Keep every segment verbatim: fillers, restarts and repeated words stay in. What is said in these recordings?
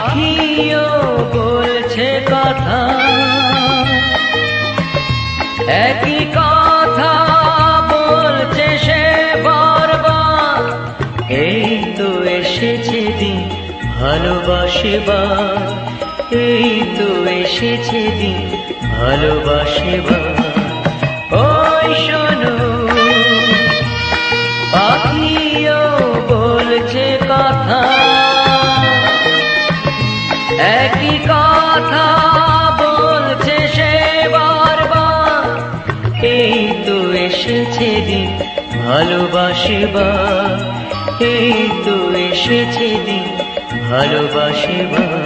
পাখিও বলছে কথা, একই কথা বলছে সে বারবার। এই তো এসেছে দিন ভালোবাসিবার, এই তো এসেছে দিন ভালোবাসিবার। ওই শোনো পাখিও বলছে কথা, একই কথা বলছে সে বারবার। এই তো এসেছে দিন ভালোবাসিবার, এই তো এসেছে দিন ভালোবাসিবার।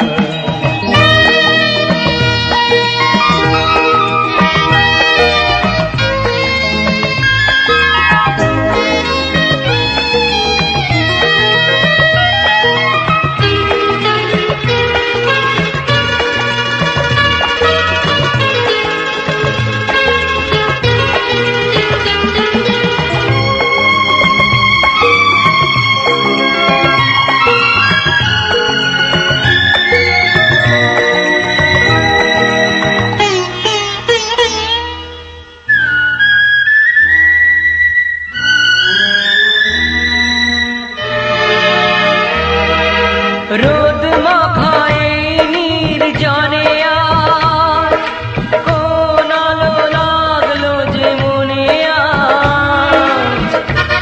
রোদ মাখায় নির্জনে আজ, কোন আলো লাগলো যে মনে আজ।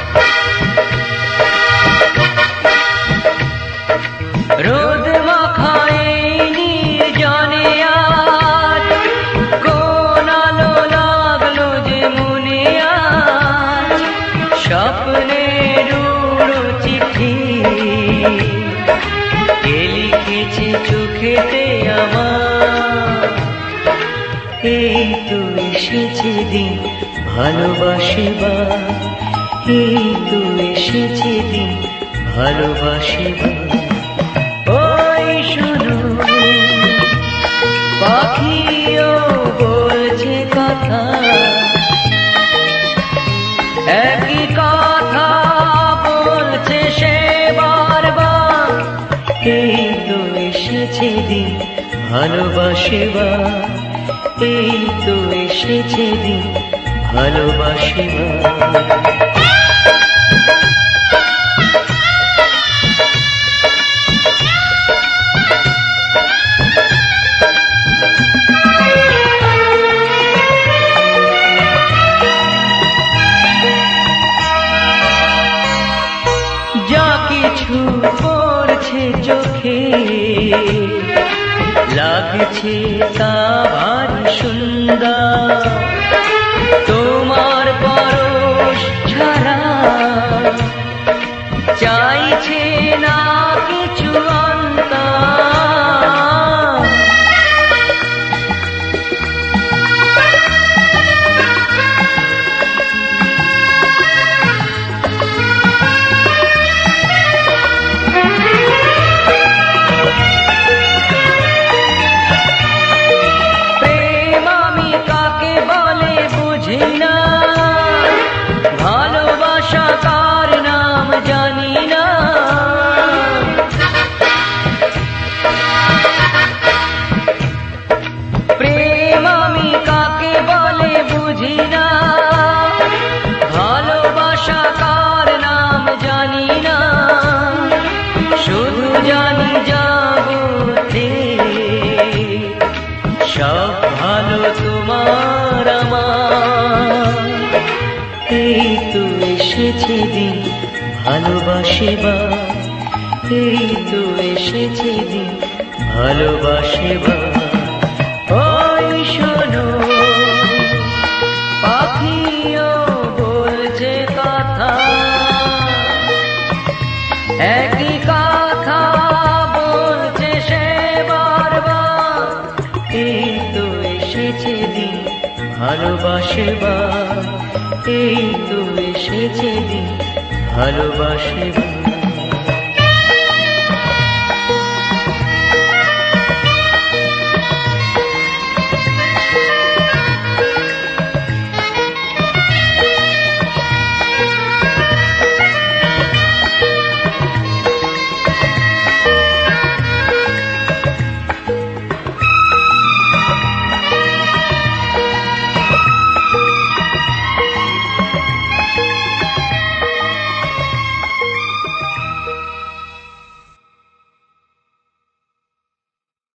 রোদ মাখায় নির্জনে আজ, কোন আলো লাগলো যে মনে আজ। স্বপ্নের উড়ো চিঠি কে লিখেছে চোখেতে আমার। এই তো এসেছে দিন ভালোবাসিবার, এই তো এসেছে দিন ভালোবাসিবার। ওই শোনো পাখিও বলছে কথা, একই কথা বলছে সে বারবার। এই তো এসেছে দিন ভালোবাসিবার, এই তো এসেছে দিন ভালোবাসিবার। যা কিছু পড়ছে চোখে লাগছে তা ভারী সুন্দর। তোমার পরশ ছাড়া চাইছে না কিছু অন্তর। ভালোবাসা কার নাম জানি না, প্রেম আমি কাকে বলে বুঝি না। ভালোবাসা কার নাম জানি না, শুধু জানি জগতে সব ভালো তোমার আমার। এই তো এসেছে দিন ভালোবাসিবার, এই তো এসেছে দিন ভালোবাসিবার। ওই শোনো পাখিও বলছে কথা, একই কথা বলছে সে বারবার। এই তো এসেছে দিন ভালোবাসিবার, এই তো এসেছে দিন ভালোবাসিবার।